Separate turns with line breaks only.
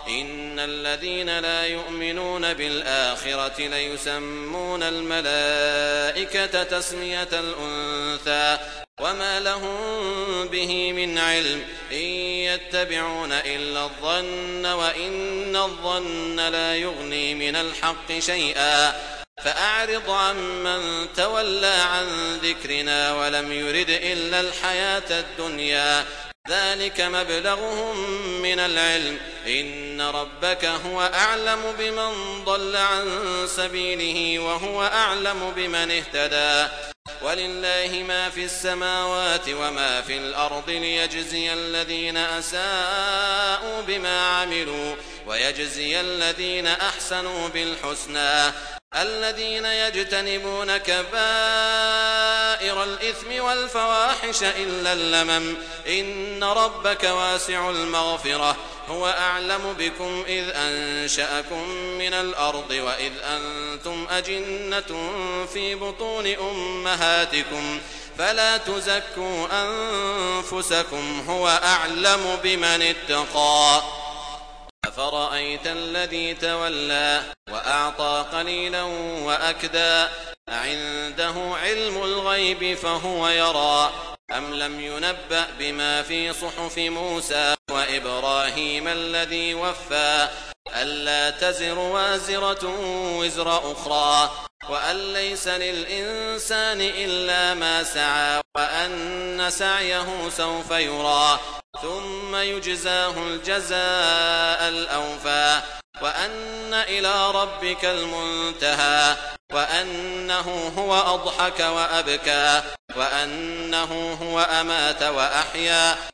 إن الذين لا يؤمنون بالآخرة ليسمون الملائكة تسمية الأنثى وما لهم به من علم إن يتبعون إلا الظن وإن الظن لا يغني من الحق شيئا فأعرض عمن تولى عن ذكرنا ولم يرد إلا الحياة الدنيا ذلك مبلغهم من العلم إن ربك هو أعلم بمن ضل عن سبيله وهو أعلم بمن اهتدى ولله ما في السماوات وما في الأرض ليجزي الذين أساءوا بما عملوا ويجزي الذين أحسنوا بالحسنى الذين يجتنبون كبائر الإثم والفواحش إلا اللمم إن ربك واسع المغفرة هو أعلم بكم إذ أنشأكم من الأرض وإذ أنتم أجنة في بطون أمهاتكم فلا تزكوا أنفسكم هو أعلم بمن اتقى أفرأيت الذي تولى وأعطى قليلا وأكدى أعنده علم الغيب فهو يرى أم لم ينبأ بما في صحف موسى وإبراهيم الذي وفى ألا تزر وازرة وزر أخرى وأن ليس للإنسان إلا ما سعى وأن سعيه سوف يرى ثم يجزاه الجزاء الأوفى وأن إلى ربك المنتهى وأنه هو أضحك وأبكى وأنه هو أمات وأحيا